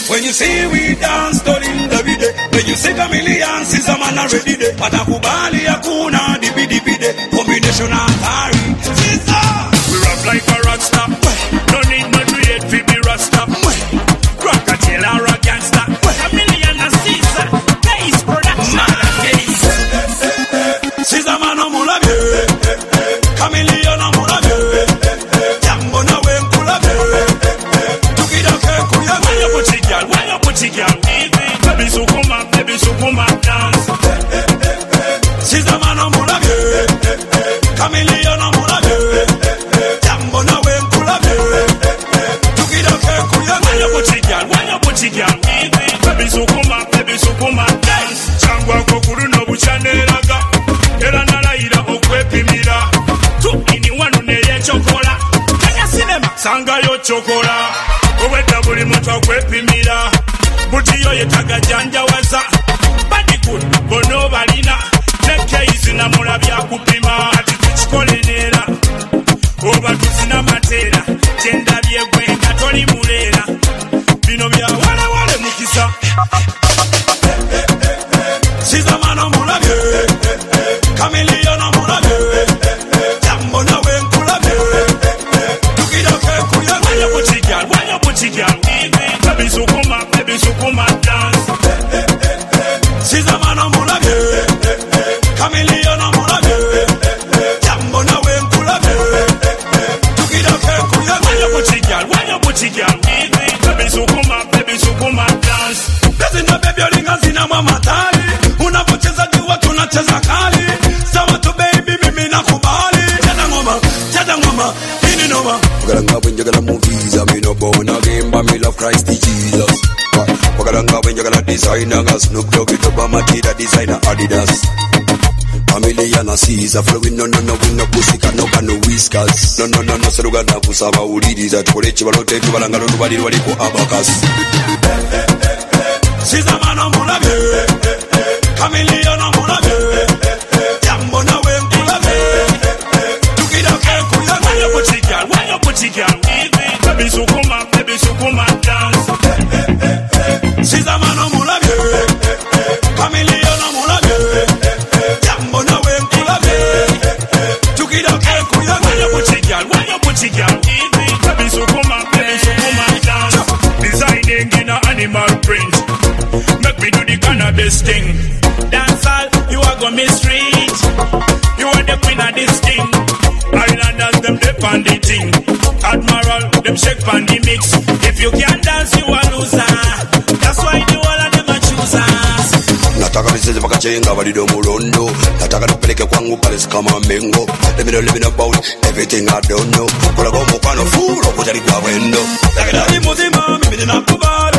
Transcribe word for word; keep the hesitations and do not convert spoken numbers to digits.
When you see we dance story every day. When you see chameleons, is a man already day. Patakubali hakuna dibidi bide. Combination atari. We rap like a rock star. No need no create fi be rasta. Crocodile or a gangster. Chameleon and Caesar. Case production. Caesar man no mula be. Chameleon no mula be. Jambo na we mkula be. Tukida ke kuya be. Why you put it girl? Why you put it girl? Baby sukuma, baby sukuma dance. Caesar man no mula be. Chameleon no mula be. Jambo na we mkula be. Tukida ke kuya be. Why you put it girl? Why you put it girl? Baby sukuma, baby sukuma dance. Changwa kokuru no buchaneraga. Era nalaira okwepimira. Tu ini wanu neye chokola. Kanya cinema sanga yo chokola. Oweda buli muntu okwepimira. Buti yo yetaga janja waza. Badi good bono balina. Neke izina mula bya kupima. Ati tuchikolenera. Oba tuzina matera. Chenda byegwe katoli mulera. Bino bya wale wale mukisa. Caesar man no mula be. Chameleon no mula be. Jambo na we mkula be. Tukida ke kuya be. Why you put it girl? Why you put it girl? Baby sukuma, baby sukuma dance. Caesar man no mula be. Chameleon no mula be. Jambo na we mkula be. Tukida ke kuya be. Why you put it girl? Why you put it girl? Baby sukuma, baby sukuma dance. Bezina baby olinga zina mama tali. Unapocheza jua tunacheza kali. Sawa tu baby mimi nakubali. Cheza ngoma, cheza ngoma, ini noma. Wagalanga when you gonna movies, I mean no born again, but me love Christ Jesus. Wagalanga when you gonna designer, got Snoop Dogg with Obama, Tita designer Adidas. Chameleon and Caesar flowing, no no no, we no pussy, can no can no whiskers. No no no no, so we gonna push our ulidi that for each one take to Balanga no body what for abacus. Caesar man no mula be. Chameleon no mula be. Jambo na we mkula be. Tukida ke kuya be. Why you put it girl? Why you put it girl? Baby sukuma, baby sukuma dance. Caesar man no mula be. Chameleon no mula be. Jambo na we mkula be. Tukida ke kuya be. Why you put it girl? Why you put it girl? Baby sukuma, baby sukuma dance. Designing in a animal print. Make me do the cannabis thing. Dance all, you are gonna miss street. You are the queen of this thing. Islanders, them dip on the thing. Admiral, them shake on the mix. If you can't dance, you a loser. That's why the whole of them a choosers. Nataka nisije pakachenga balido mulondo. Nataka nipeleke kwangu pale kama mengo. Let me know, let me know about everything I don't know. Kula kwa mkwano full, kujaribu wendo. Takidadi muzima, mimi ninakubali.